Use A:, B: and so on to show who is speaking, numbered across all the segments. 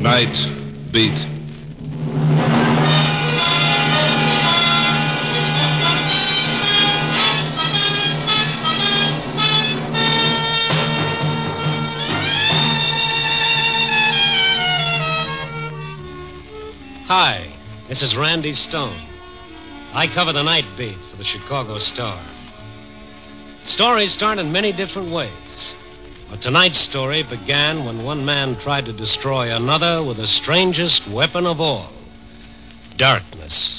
A: Night Beat.
B: Hi, this is Randy Stone. I cover the Night Beat for the Chicago Star. Stories start in many different ways. But tonight's story began when one man tried to destroy another with the strangest weapon of all, darkness.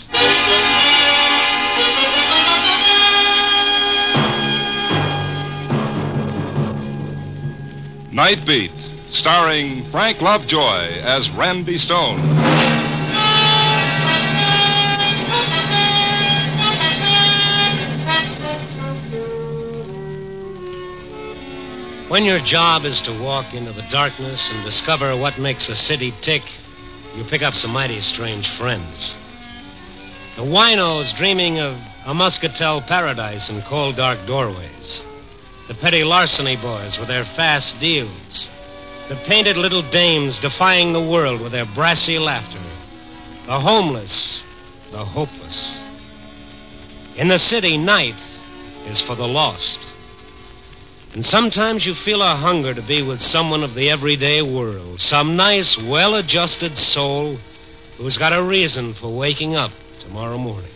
A: Night Beat, starring Frank Lovejoy as Randy Stone.
B: When your job is to walk into the darkness and discover what makes a city tick, you pick up some mighty strange friends. The winos dreaming of a muscatel paradise in cold, dark doorways. The petty larceny boys with their fast deals. The painted little dames defying the world with their brassy laughter. The homeless, the hopeless. In the city, night is for the lost. And sometimes you feel a hunger to be with someone of the everyday world. Some nice, well-adjusted soul who's got a reason for waking up tomorrow morning.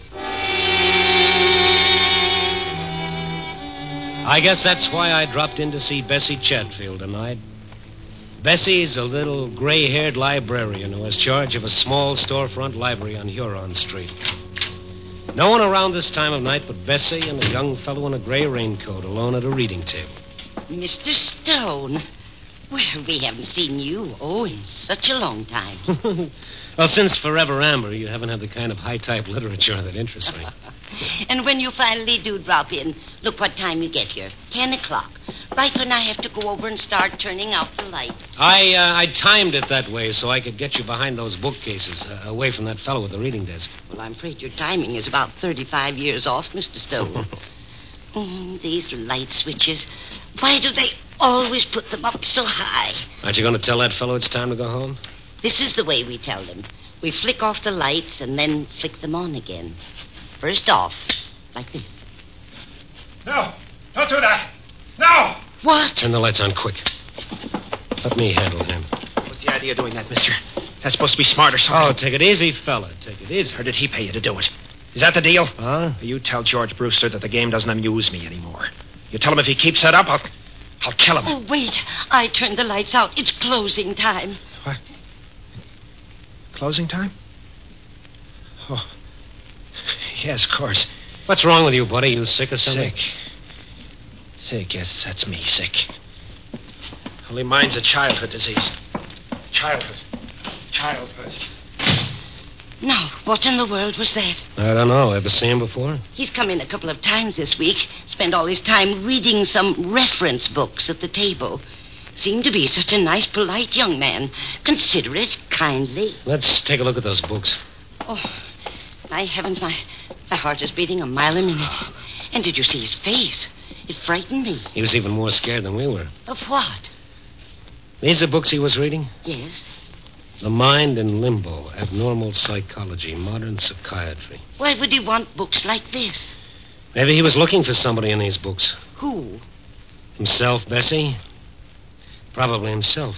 B: I guess that's why I dropped in to see Bessie Chatfield tonight. Bessie's a little gray-haired librarian who has charge of a small storefront library on Huron Street. No one around this time of night but Bessie and a young fellow in a gray raincoat alone at a reading table.
C: Mr. Stone. Well, we haven't seen you, in such a long time.
B: Well, since Forever Amber, you haven't had the kind of high-type literature that interests me.
C: And when you finally do drop in, look what time you get here. 10 o'clock. Right when I have to go over and start turning out the lights.
B: I timed it that way so I could get you behind those bookcases, away from that fellow with the reading desk.
C: Well, I'm afraid your timing is about 35 years off, Mr. Stone. These light switches. Why do they always put them up so high?
B: Aren't you going to tell that fellow it's time to go home?
C: This is the way we tell them. We flick off the lights and then flick them on again. First off, like this.
D: No, don't do that. No!
C: What?
B: Turn the lights on quick. Let me handle him.
D: What's the idea of doing that, mister? That's supposed to be smart or something.
B: Oh, take it easy, fella. Take it easy.
D: Or did he pay you to do it? Is that the deal?
B: Huh?
D: You tell George Brewster that the game doesn't amuse me anymore. You tell him if he keeps that up, I'll kill him.
C: Oh, wait. I turned the lights out. It's closing time.
D: What? Closing time? Oh. Yes, of course.
B: What's wrong with you, buddy? You sick or something?
D: Sick, yes, that's me, sick. Only mine's a childhood disease. Childhood.
C: No, what in the world was that?
B: I don't know. Ever seen him before?
C: He's come in a couple of times this week. Spent all his time reading some reference books at the table. Seemed to be such a nice, polite young man. Considerate, kindly.
B: Let's take a look at those books.
C: Oh, my heavens, my heart is beating a mile a minute. And did you see his face? It frightened me.
B: He was even more scared than we were.
C: Of what?
B: These are books he was reading?
C: Yes.
B: The Mind in Limbo, Abnormal Psychology, Modern Psychiatry.
C: Why would he want books like this?
B: Maybe he was looking for somebody in these books.
C: Who?
B: Himself, Bessie? Probably himself.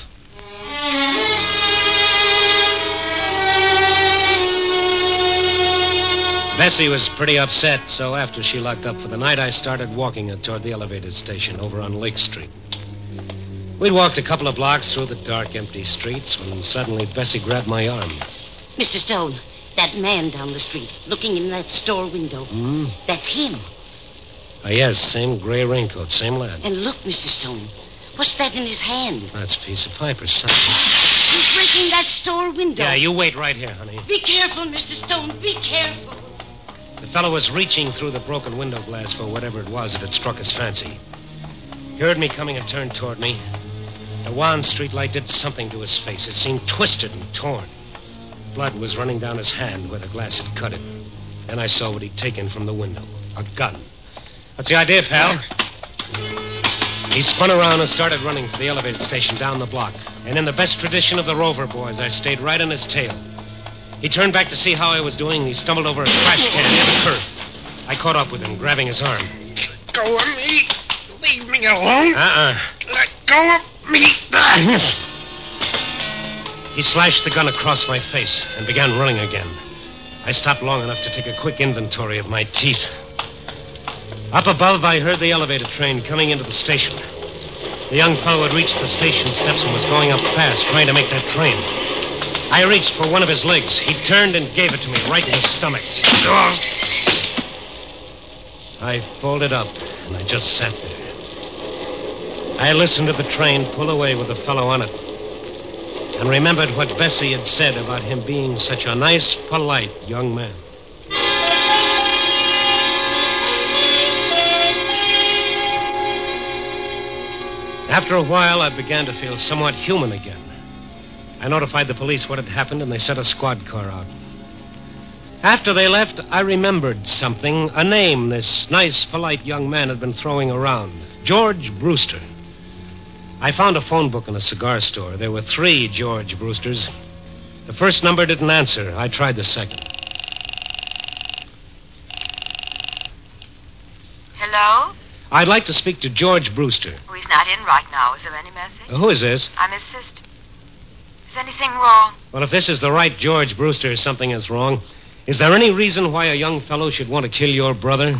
B: Bessie was pretty upset, so after she locked up for the night, I started walking her toward the elevated station over on Lake Street. We'd walked a couple of blocks through the dark, empty streets when suddenly Bessie grabbed my arm.
C: Mr. Stone, that man down the street, looking in that store window. That's him.
B: Yes, same gray raincoat, same lad.
C: And look, Mr. Stone, what's that in his hand?
B: That's a piece of pipe or something.
C: He's breaking that store window.
B: Yeah, you wait right here, honey.
C: Be careful, Mr. Stone, be careful.
B: The fellow was reaching through the broken window glass for whatever it was that had struck his fancy. He heard me coming and turned toward me. The wan streetlight did something to his face. It seemed twisted and torn. Blood was running down his hand where the glass had cut it. Then I saw what he'd taken from the window. A gun. What's the idea, pal? He spun around and started running for the elevated station down the block. And in the best tradition of the Rover boys, I stayed right on his tail. He turned back to see how I was doing, and he stumbled over a trash can near the curb. I caught up with him, grabbing his arm.
D: Let go of me. Leave me alone. Let go of me.
B: He slashed the gun across my face and began running again. I stopped long enough to take a quick inventory of my teeth. Up above, I heard the elevator train coming into the station. The young fellow had reached the station steps and was going up fast, trying to make that train. I reached for one of his legs. He turned and gave it to me right in the stomach. I folded up, and I just sat there. I listened to the train pull away with the fellow on it, and remembered what Bessie had said about him being such a nice, polite young man. After a while, I began to feel somewhat human again. I notified the police what had happened, and they sent a squad car out. After they left, I remembered something, a name this nice, polite young man had been throwing around. George Brewster. I found a phone book in a cigar store. There were 3 George Brewsters. The first number didn't answer. I tried the second.
E: Hello?
B: I'd like to speak to George Brewster.
E: Oh, he's not in right now. Is there any message?
B: Who is this?
E: I'm his sister. Is anything wrong?
B: Well, if this is the right George Brewster, something is wrong. Is there any reason why a young fellow should want to kill your brother?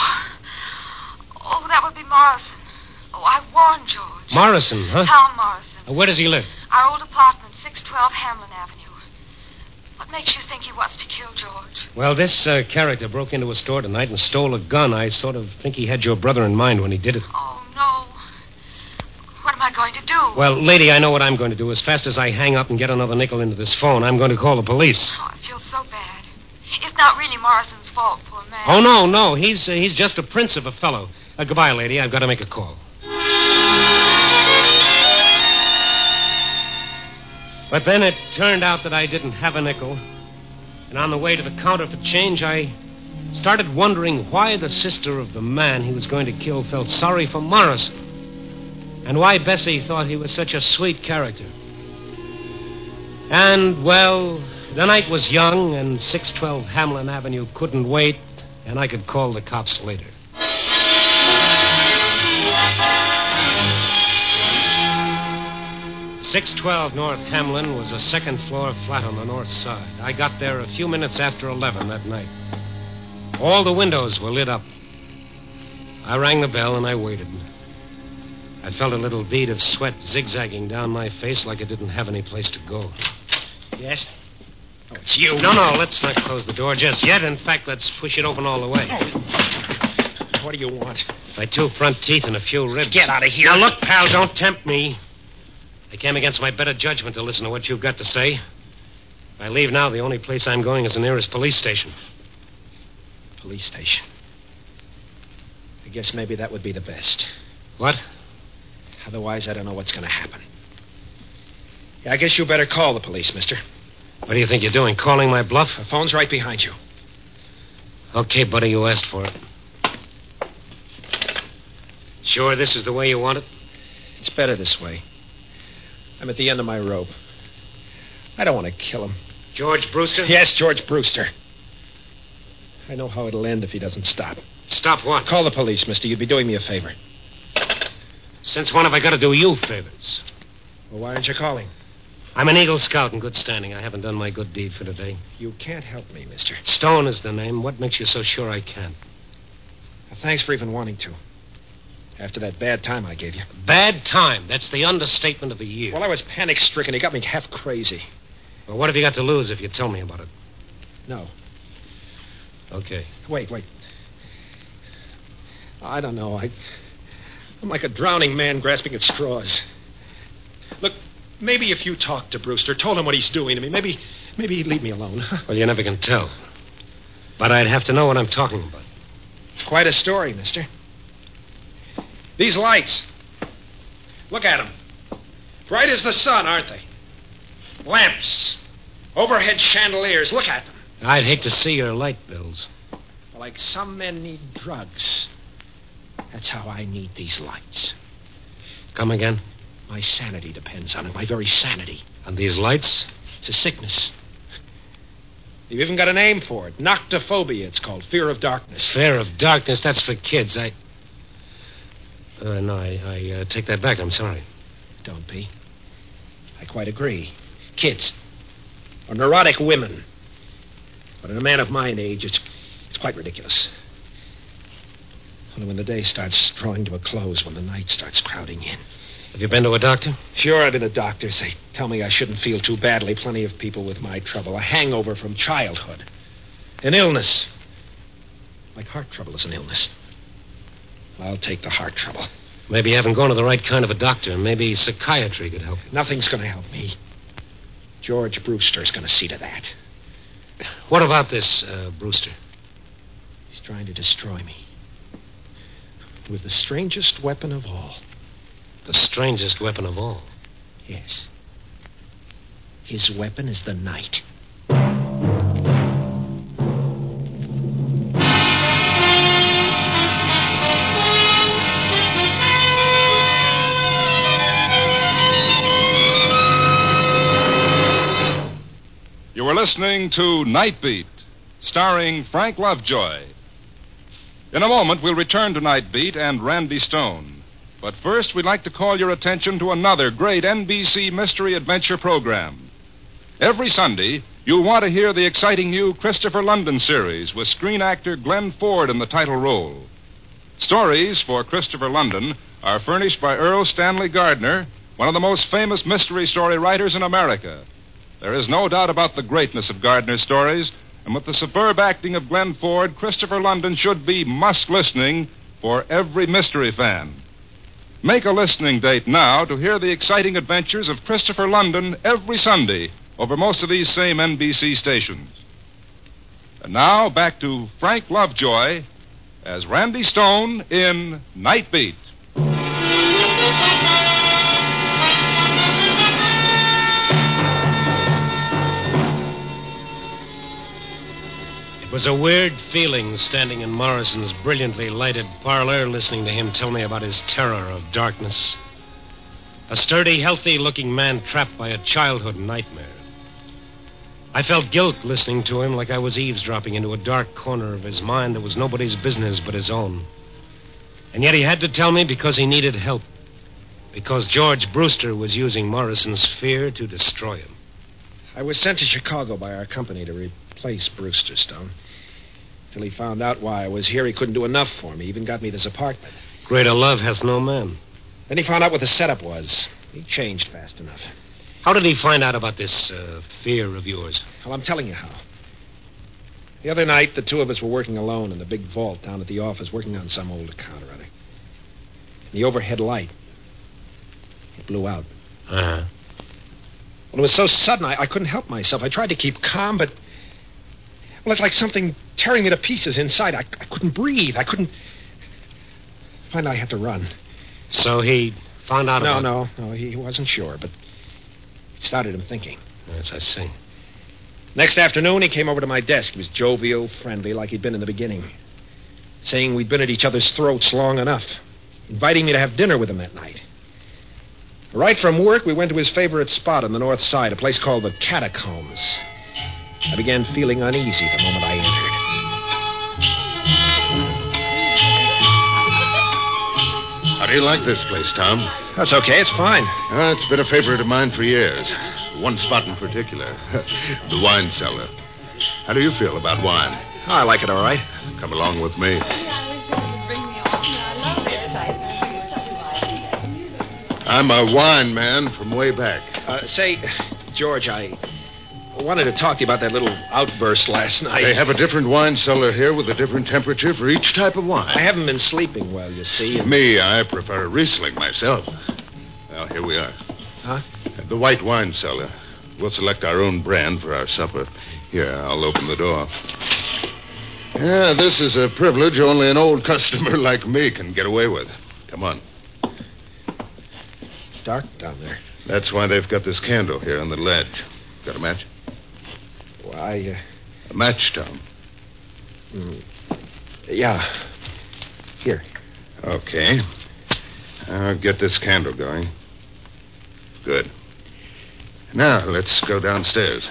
E: Oh, that would be Morrison. Oh, I warned George.
B: Morrison, huh?
E: Tom Morrison.
B: Where does he live?
E: Our old apartment, 612 Hamlin Avenue. What makes you think he wants to kill George?
B: Well, this character broke into a store tonight and stole a gun. I sort of think he had your brother in mind when he did it.
E: Oh, no. What am I going to do?
B: Well, lady, I know what I'm going to do. As fast as I hang up and get another nickel into this phone, I'm going to call the police.
E: Oh, I feel so bad. It's not really Morrison's fault, poor man.
B: Oh, no. He's just a prince of a fellow. Goodbye, lady. I've got to make a call. But then it turned out that I didn't have a nickel. And on the way to the counter for change, I started wondering why the sister of the man he was going to kill felt sorry for Morrison. And why Bessie thought he was such a sweet character. And, well, the night was young, and 612 Hamlin Avenue couldn't wait, and I could call the cops later. .612 North Hamlin was a second-floor flat on the north side. I got there a few minutes after 11 that night. All the windows were lit up. I rang the bell, and I waited. I felt a little bead of sweat zigzagging down my face like it didn't have any place to go.
D: Yes? Oh, it's you.
B: No, let's not close the door just yet. In fact, let's push it open all the way.
D: Oh. What do you want?
B: My 2 front teeth and a few ribs.
D: Get out of here.
B: Now, look, pal, don't tempt me. I came against my better judgment to listen to what you've got to say. If I leave now, the only place I'm going is the nearest police station.
D: Police station? I guess maybe that would be the best.
B: What?
D: Otherwise, I don't know what's going to happen. Yeah, I guess you better call the police, mister.
B: What do you think you're doing, calling my bluff?
D: The phone's right behind you.
B: Okay, buddy, you asked for it. Sure this is the way you want it?
D: It's better this way. I'm at the end of my rope. I don't want to kill him.
B: George Brewster?
D: Yes, George Brewster. I know how it'll end if he doesn't stop.
B: Stop what?
D: Call the police, mister. You'd be doing me a favor.
B: Since when have I got to do you favors?
D: Well, why aren't you calling?
B: I'm an Eagle Scout in good standing. I haven't done my good deed for today.
D: You can't help me, mister.
B: Stone is the name. What makes you so sure I can't?
D: Well, thanks for even wanting to. After that bad time I gave you.
B: Bad time? That's the understatement of the year.
D: Well, I was panic-stricken. He got me half crazy.
B: Well, what have you got to lose if you tell me about it?
D: No.
B: Okay.
D: Wait. I don't know. I'm like a drowning man grasping at straws. Look, maybe if you talked to Brewster, told him what he's doing to me, maybe he'd leave me alone.
B: Well, you never can tell. But I'd have to know what I'm talking about.
D: It's quite a story, mister. These lights. Look at them. Bright as the sun, aren't they? Lamps. Overhead chandeliers. Look at them.
B: I'd hate to see your light bills.
D: Like some men need drugs. That's how I need these lights.
B: Come again?
D: My sanity depends on it. My very sanity.
B: On these lights?
D: It's a sickness. You've even got a name for it. Noctophobia, it's called. Fear of darkness.
B: Fear of darkness? That's for kids. I take that back. I'm sorry.
D: Don't be. I quite agree. Kids. Or neurotic women. But in a man of my age, it's quite ridiculous. Only when the day starts drawing to a close, when the night starts crowding in.
B: Have you been to a doctor?
D: Sure, I've been to doctors. They tell me I shouldn't feel too badly. Plenty of people with my trouble. A hangover from childhood. An illness. Like heart trouble is an illness. I'll take the heart trouble.
B: Maybe you haven't gone to the right kind of a doctor. Maybe psychiatry could help you.
D: Nothing's going to help me. George Brewster's going to see to that.
B: What about this, Brewster?
D: He's trying to destroy me. With the strangest weapon of all.
B: The strangest weapon of all?
D: Yes. His weapon is the night.
A: You were listening to Night Beat, starring Frank Lovejoy. In a moment, we'll return to Night Beat and Randy Stone. But first, we'd like to call your attention to another great NBC mystery adventure program. Every Sunday, you'll want to hear the exciting new Christopher London series with screen actor Glenn Ford in the title role. Stories for Christopher London are furnished by Earl Stanley Gardner, one of the most famous mystery story writers in America. There is no doubt about the greatness of Gardner's stories, and with the superb acting of Glenn Ford, Christopher London should be must-listening for every mystery fan. Make a listening date now to hear the exciting adventures of Christopher London every Sunday over most of these same NBC stations. And now, back to Frank Lovejoy as Randy Stone in Night Beat.
B: It was a weird feeling standing in Morrison's brilliantly lighted parlor, listening to him tell me about his terror of darkness. A sturdy, healthy-looking man trapped by a childhood nightmare. I felt guilt listening to him, like I was eavesdropping into a dark corner of his mind that was nobody's business but his own. And yet he had to tell me because he needed help. Because George Brewster was using Morrison's fear to destroy him.
D: I was sent to Chicago by our company to replace Brewster, Stone. Till he found out why I was here, he couldn't do enough for me. He even got me this apartment.
B: Greater love hath no man.
D: Then he found out what the setup was. He changed fast enough.
B: How did he find out about this fear of yours?
D: Well, I'm telling you how. The other night, the two of us were working alone in the big vault down at the office, working on some old account or other. The overhead light, it blew out.
B: Uh-huh.
D: Well, it was so sudden, I couldn't help myself. I tried to keep calm, but... Well, it's like something tearing me to pieces inside. I couldn't breathe. I couldn't... Finally, I had to run.
B: So he found out about...
D: No, he wasn't sure, but it started him thinking.
B: Yes, I see.
D: Next afternoon, he came over to my desk. He was jovial, friendly, like he'd been in the beginning. Saying we'd been at each other's throats long enough. Inviting me to have dinner with him that night. Right from work, we went to his favorite spot on the north side, a place called the Catacombs. I began feeling uneasy the moment I entered.
F: How do you like this place, Tom?
D: That's okay, it's fine.
F: It's been a favorite of mine for years. One spot in particular, the wine cellar. How do you feel about wine?
D: Oh, I like it all right.
F: Come along with me. I'm a wine man from way back.
D: Say, George, I wanted to talk to you about that little outburst last night.
F: They have a different wine cellar here with a different temperature for each type of wine.
D: I haven't been sleeping well, you see. And...
F: Me, I prefer a Riesling myself. Well, here we are.
D: Huh?
F: The white wine cellar. We'll select our own brand for our supper. Here, I'll open the door. Yeah, this is a privilege only an old customer like me can get away with. Come on.
D: Dark down there.
F: That's why they've got this candle here on the ledge. Got a match?
D: Why,
F: A match, Tom.
D: Yeah. Here.
F: Okay. I'll get this candle going. Good. Now, let's go downstairs.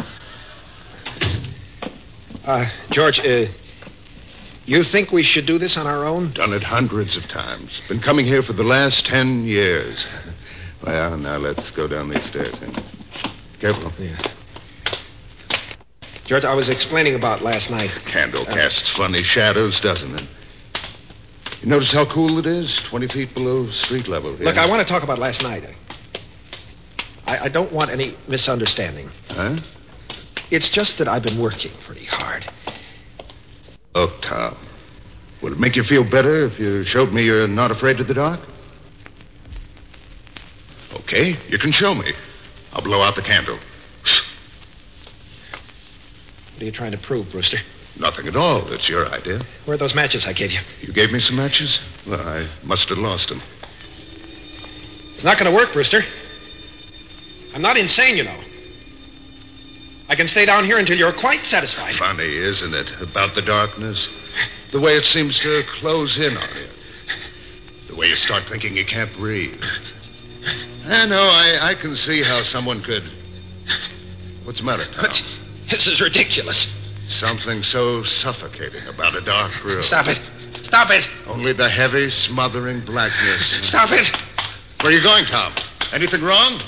D: George, you think we should do this on our own?
F: Done it hundreds of times. Been coming here for the last 10 years. Well, now let's go down these stairs. Careful.
D: Yeah. George, I was explaining about last night.
F: The candle casts funny shadows, doesn't it? You notice how cool it is? 20 feet below street level here.
D: Look, I want to talk about last night. I don't want any misunderstanding.
F: Huh?
D: It's just that I've been working pretty hard.
F: Look, Tom, would it make you feel better if you showed me you're not afraid of the dark? Okay, you can show me. I'll blow out the candle.
D: What are you trying to prove, Brewster?
F: Nothing at all. It's your idea.
D: Where are those matches I gave you?
F: You gave me some matches? Well, I must have lost them.
D: It's not going to work, Brewster. I'm not insane, you know. I can stay down here until you're quite satisfied.
F: Funny, isn't it, about the darkness? The way it seems to close in on you. The way you start thinking you can't breathe. I know, I can see how someone could... What's the matter, Tom?
D: This is ridiculous.
F: Something so suffocating about a dark room.
D: Stop it. Stop it.
F: Only the heavy, smothering blackness.
D: Stop it.
F: Where are you going, Tom? Anything wrong?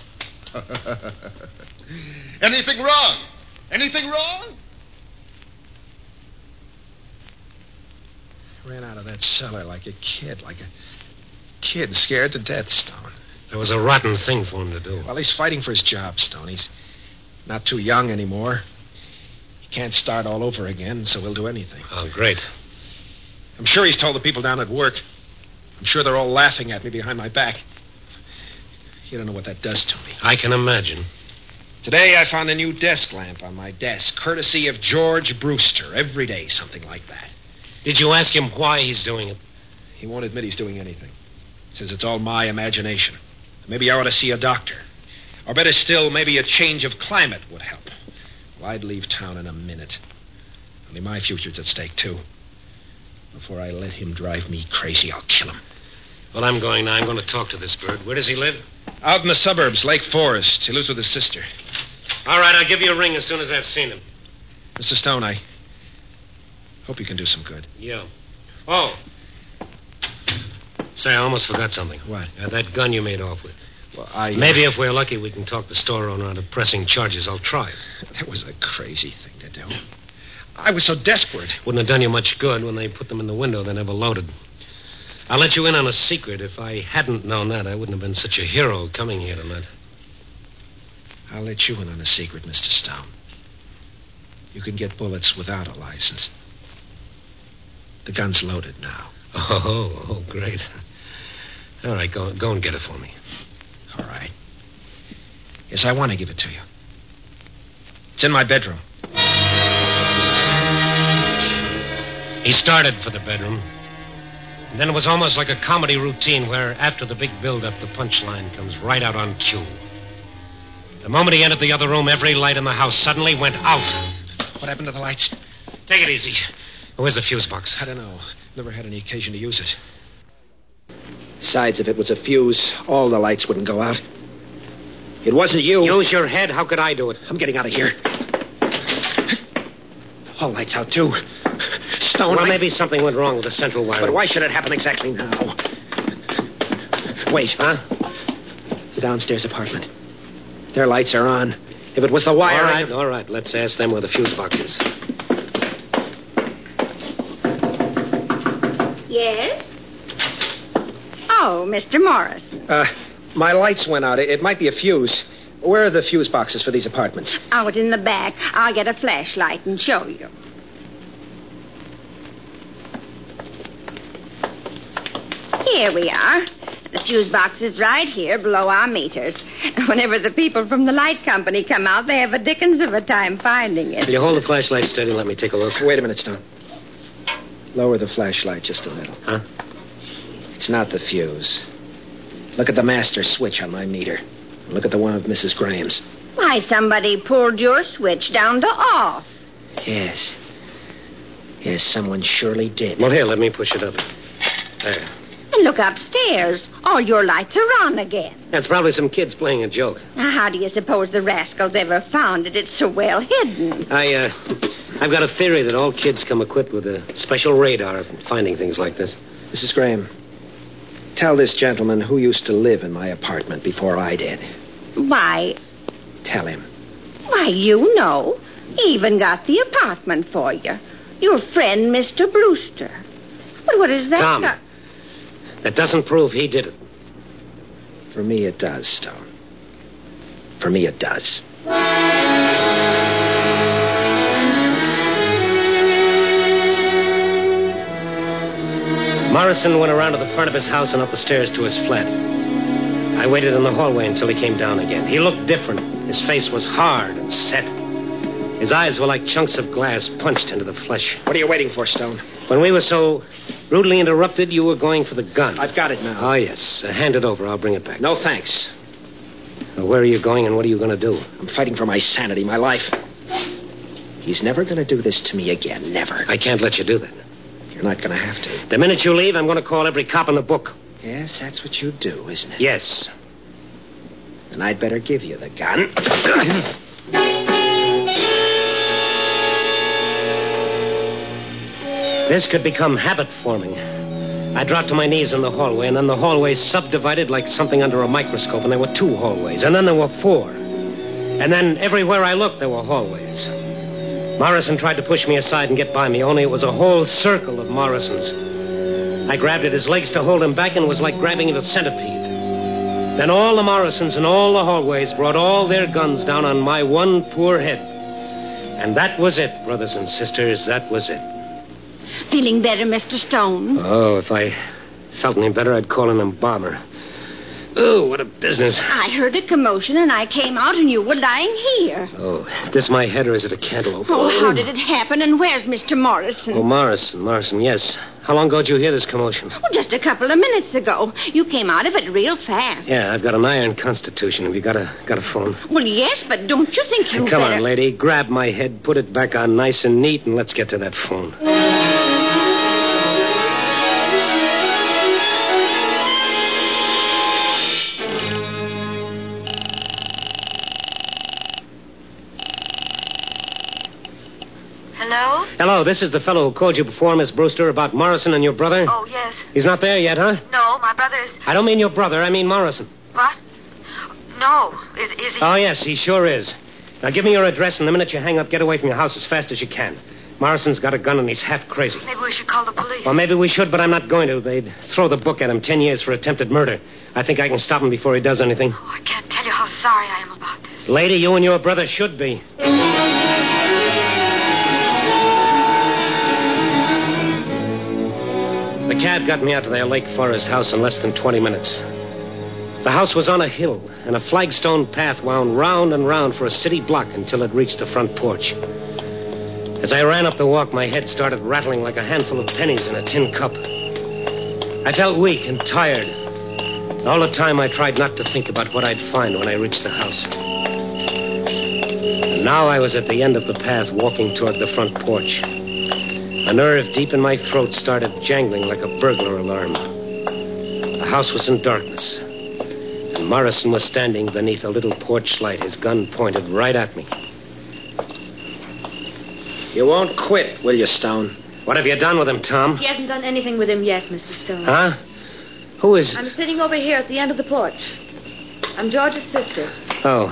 F: Anything wrong? Anything wrong?
D: Ran out of that cellar like a kid scared to death, Stone.
B: That was a rotten thing for him to do.
D: Well, he's fighting for his job, Stone. He's not too young anymore. He can't start all over again, so he'll do anything.
B: Oh, great.
D: I'm sure he's told the people down at work. I'm sure they're all laughing at me behind my back. You don't know what that does to me.
B: I can imagine.
D: Today I found a new desk lamp on my desk, courtesy of George Brewster. Every day, something like that.
B: Did you ask him why he's doing it?
D: He won't admit he's doing anything. Says it's all my imagination. Maybe I ought to see a doctor. Or better still, maybe a change of climate would help. Well, I'd leave town in a minute. Only my future's at stake, too. Before I let him drive me crazy, I'll kill him.
B: Well, I'm going now. I'm going to talk to this bird. Where does he live?
D: Out in the suburbs, Lake Forest. He lives with his sister.
B: All right, I'll give you a ring as soon as I've seen him.
D: Mr. Stone, I hope you can do some good.
B: Yeah. Oh. Say, I almost forgot something.
D: What?
B: That gun you made off with.
D: Well,
B: Maybe if we're lucky, we can talk the store owner out of pressing charges. I'll try it.
D: That was a crazy thing to do. I was so desperate.
B: Wouldn't have done you much good. When they put them in the window, they never loaded. I'll let you in on a secret. If I hadn't known that, I wouldn't have been such a hero coming here tonight.
D: I'll let you in on a secret, Mr. Stone. You can get bullets without a license. The gun's loaded now.
B: Oh, great. All right, go and get it for me.
D: All right. Yes, I want to give it to you. It's in my bedroom.
B: He started for the bedroom. And then it was almost like a comedy routine where, after the big build-up, the punchline comes right out on cue. The moment he entered the other room, every light in the house suddenly went out.
D: What happened to the lights?
B: Take it easy. Where's the fuse box?
D: I don't know. Never had any occasion to use it. Besides, if it was a fuse, all the lights wouldn't go out. It wasn't you.
B: Use your head. How could I do it?
D: I'm getting out of here. All lights out, too. Stone,
B: Well, maybe something went wrong with the central wire.
D: But why should it happen exactly now? Wait.
B: Huh?
D: The downstairs apartment. Their lights are on. If it was the wire...
B: All right. Let's ask them where the fuse box is.
G: Yes? Oh, Mr. Morris.
D: My lights went out. It might be a fuse. Where are the fuse boxes for these apartments?
G: Out in the back. I'll get a flashlight and show you. Here we are. The fuse box is right here below our meters. Whenever the people from the light company come out, they have a dickens of a time finding it.
B: Will you hold the flashlight steady and let me take a look?
D: Wait a minute, Stone. Lower the flashlight just a little.
B: Huh?
D: It's not the fuse. Look at the master switch on my meter. Look at the one of Mrs. Graham's.
G: Why, somebody pulled your switch down to off.
D: Yes. Yes, someone surely did.
B: Well, here, let me push it up. There.
G: And look upstairs. All your lights are on again.
B: That's probably some kids playing a joke.
G: Now, how do you suppose the rascals ever found it? It's so well hidden.
B: I've got a theory that all kids come equipped with a special radar for finding things like this.
D: Mrs. Graham, tell this gentleman who used to live in my apartment before I did.
G: Why,
D: Tell him.
G: you know. He even got the apartment for you. Your friend, Mr. Brewster. But what is that?
B: Tom, that doesn't prove he did it.
D: For me, it does, Stone. For me, it does.
B: Morrison went around to the front of his house and up the stairs to his flat. I waited in the hallway until he came down again. He looked different. His face was hard and set. His eyes were like chunks of glass punched into the flesh.
D: What are you waiting for, Stone?
B: When we were so rudely interrupted, you were going for the gun.
D: I've got it now.
B: Oh, yes. Hand it over. I'll bring it back.
D: No, thanks.
B: Where are you going and what are you going to do?
D: I'm fighting for my sanity, my life. He's never going to do this to me again. Never.
B: I can't let you do that.
D: You're not going to have to.
B: The minute you leave, I'm going to call every cop in the book.
D: Yes, that's what you do, isn't it?
B: Yes.
D: Then I'd better give you the gun.
B: This could become habit-forming. I dropped to my knees in the hallway, and then the hallway subdivided like something under a microscope, and there were 2 hallways, and then there were 4. And then everywhere I looked, there were hallways. Morrison tried to push me aside and get by me, only it was a whole circle of Morrisons. I grabbed at his legs to hold him back, and it was like grabbing at a centipede. Then all the Morrisons in all the hallways brought all their guns down on my one poor head. And that was it, brothers and sisters, that was it.
G: Feeling better, Mr. Stone?
B: Oh, if I felt any better, I'd call an embalmer. Oh, what a business.
G: I heard a commotion, and I came out, and you were lying here.
B: Oh, this my head, or is it a cantaloupe?
G: Oh, how did it happen, and where's Mr. Morrison?
B: Oh, Morrison, yes. How long ago did you hear this commotion?
G: Oh, just a couple of minutes ago. You came out of it real fast.
B: Yeah, I've got an iron constitution. Have you got a phone?
G: Well, yes, but don't you think you
B: Come
G: better...
B: on, lady. Grab my head, put it back on nice and neat, and let's get to that phone.
E: Hello?
B: Hello, this is the fellow who called you before, Miss Brewster, about Morrison and your brother.
E: Oh, yes.
B: He's not there yet, huh?
E: No, my brother is...
B: I don't mean your brother, I mean Morrison.
E: What? No. Is he...
B: Oh, yes, he sure is. Now, give me your address, and the minute you hang up, get away from your house as fast as you can. Morrison's got a gun, and he's half crazy.
E: Maybe we should call the police.
B: Well, maybe we should, but I'm not going to. They'd throw the book at him, 10 years for attempted murder. I think I can stop him before he does anything.
E: Oh, I can't tell you how sorry I am about this.
B: Lady, you and your brother should be. The cab got me out to their Lake Forest house in less than 20 minutes. The house was on a hill, and a flagstone path wound round and round for a city block until it reached the front porch. As I ran up the walk, my head started rattling like a handful of pennies in a tin cup. I felt weak and tired. All the time I tried not to think about what I'd find when I reached the house. And now I was at the end of the path, walking toward the front porch. A nerve deep in my throat started jangling like a burglar alarm. The house was in darkness, and Morrison was standing beneath a little porch light, his gun pointed right at me.
D: You won't quit, will you, Stone?
B: What have you done with him, Tom?
H: He hasn't done anything with him yet, Mr. Stone.
B: Huh? Who is...
H: I'm sitting over here at the end of the porch. I'm George's sister.
B: Oh.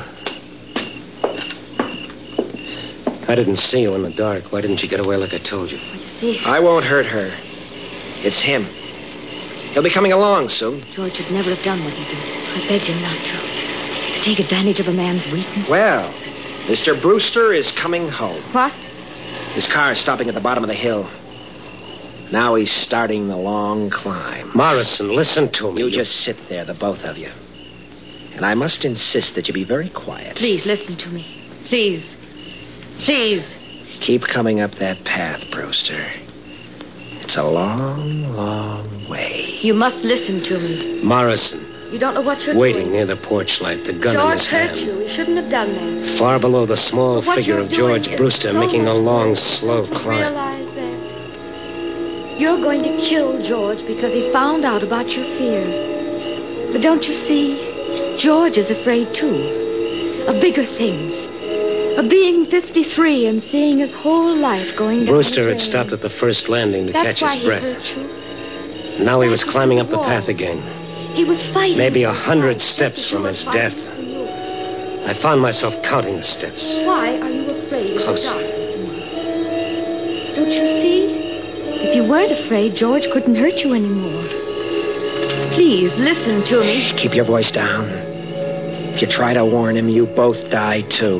B: I didn't see you in the dark. Why didn't you get away like I told you?
H: Well, you see,
D: I won't hurt her. It's him. He'll be coming along soon.
H: George should never have done what he did. I begged him not to. To take advantage of a man's weakness.
D: Well, Mr. Brewster is coming home.
H: What?
D: His car is stopping at the bottom of the hill. Now he's starting the long climb.
B: Morrison, listen to me.
D: You just sit there, the both of you. And I must insist that you be very quiet.
H: Please, listen to me. Please. Please.
D: Keep coming up that path, Brewster. It's a long, long way.
H: You must listen to me.
B: Morrison.
H: You don't know what you're
B: Waiting
H: doing.
B: near the porch light, the gun in
H: George
B: his
H: hurt
B: hand.
H: you. He shouldn't have done that.
B: Far below the small
H: But what
B: figure
H: you're
B: of George
H: doing is
B: Brewster
H: so
B: making a
H: much
B: long,
H: worse.
B: slow
H: Don't you
B: climb.
H: realize that? You're going to kill George because he found out about your fear. But don't you see? George is afraid, too. Of bigger things. Of being 53 and seeing his whole life going down
B: Brewster
H: the
B: had
H: drain.
B: stopped at the first landing to
H: That's
B: catch
H: why
B: his
H: he
B: breath.
H: hurt you.
B: Now he was
H: That's
B: climbing
H: the
B: up the
H: wall.
B: path again.
H: He was fighting.
B: Maybe 100
H: Just
B: steps
H: as you
B: from
H: were
B: his
H: fighting
B: death.
H: for yours.
B: I found myself counting the steps.
H: Why are you afraid of the
B: Closer.
H: dark, Mr. Morris? Don't you see? If you weren't afraid, George couldn't hurt you anymore. Please, listen to me.
D: Keep your voice down. If you try to warn him, you both die, too.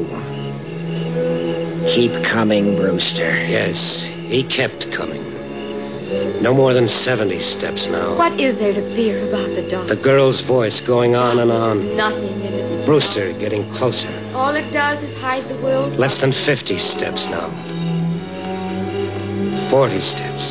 D: Keep coming, Brewster.
B: Yes, he kept coming. No more than 70 steps now.
H: What is there to fear about the dark?
B: The girl's voice going on and on.
H: Nothing in it.
B: Brewster getting closer.
H: All it does is hide the world.
B: Less than 50 steps now. 40 steps.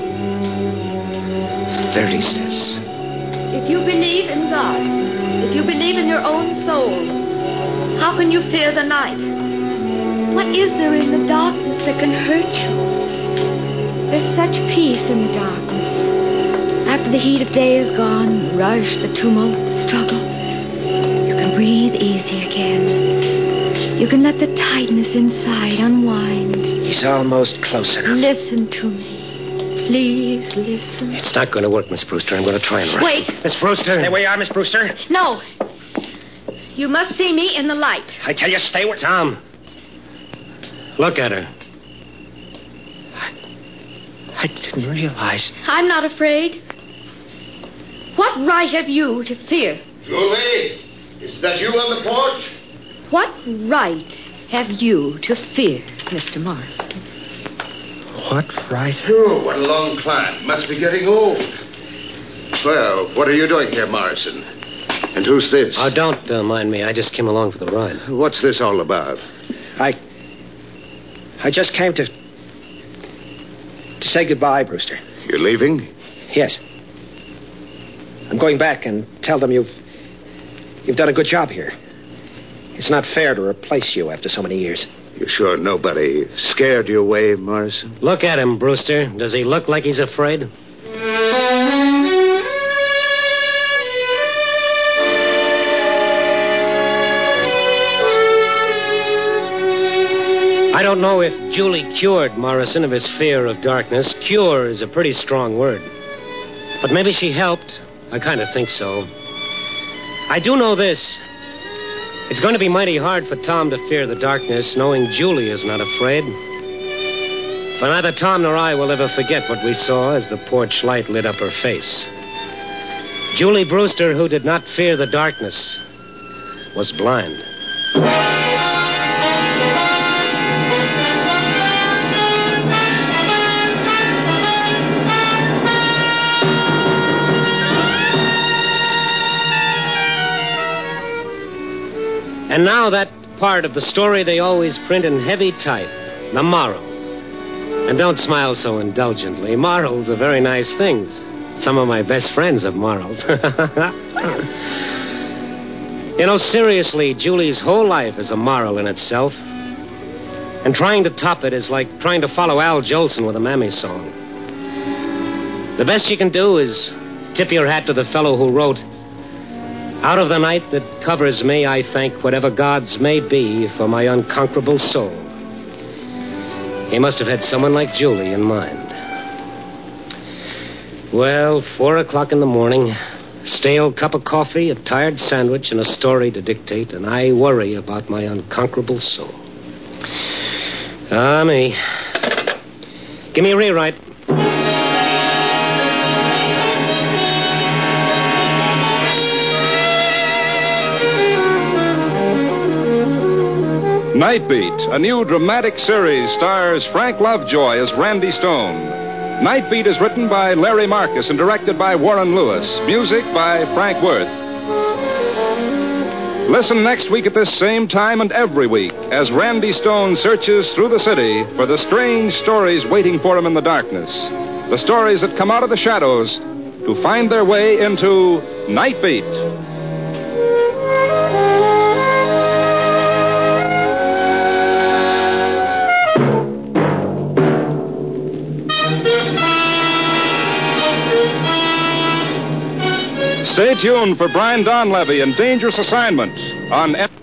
B: 30 steps.
H: If you believe in God, if you believe in your own soul, how can you fear the night? What is there in the darkness that can hurt you? There's such peace in the darkness. After the heat of day is gone, the rush, the tumult, the struggle, you can breathe easy again. You can let the tightness inside unwind.
D: He's almost close enough.
H: Listen to me. Please listen.
B: It's not going to work, Miss Brewster. I'm going to try and run.
H: Wait.
B: Miss Brewster.
D: Stay where you are, Miss Brewster.
H: No. You must see me in the light.
D: I tell you, stay where...
B: Tom. Look at her.
D: I didn't realize.
H: I'm not afraid. What right have you to fear?
F: Julie, is that you on the porch?
H: What right have you to fear, Mr. Morris?
D: What right?
F: Oh, what a long climb. Must be getting old. Well, what are you doing here, Morrison? And who's this?
B: Oh, don't mind me. I just came along for the ride.
F: What's this all about?
D: I just came to say goodbye, Brewster.
F: You're leaving?
D: Yes. I'm going back and tell them you've done a good job here. It's not fair to replace you after so many years.
F: You sure nobody scared you away, Morrison?
B: Look at him, Brewster. Does he look like he's afraid? I don't know if Julie cured Morrison of his fear of darkness. Cure is a pretty strong word. But maybe she helped. I kind of think so. I do know this. It's going to be mighty hard for Tom to fear the darkness, knowing Julie is not afraid. But neither Tom nor I will ever forget what we saw as the porch light lit up her face. Julie Brewster, who did not fear the darkness, was blind. And now that part of the story they always print in heavy type, the moral. And don't smile so indulgently. Morals are very nice things. Some of my best friends have morals. You know, seriously, Julie's whole life is a moral in itself. And trying to top it is like trying to follow Al Jolson with a Mammy song. The best you can do is tip your hat to the fellow who wrote, "Out of the night that covers me, I thank whatever gods may be for my unconquerable soul." He must have had someone like Julie in mind. Well, 4 o'clock in the morning, stale cup of coffee, a tired sandwich, and a story to dictate, and I worry about my unconquerable soul. Ah, me. Give me a rewrite.
A: Night Beat, a new dramatic series, stars Frank Lovejoy as Randy Stone. Night Beat is written by Larry Marcus and directed by Warren Lewis. Music by Frank Worth. Listen next week at this same time and every week as Randy Stone searches through the city for the strange stories waiting for him in the darkness. The stories that come out of the shadows to find their way into Night Beat. tuned for Brian Donlevy in Dangerous Assignment on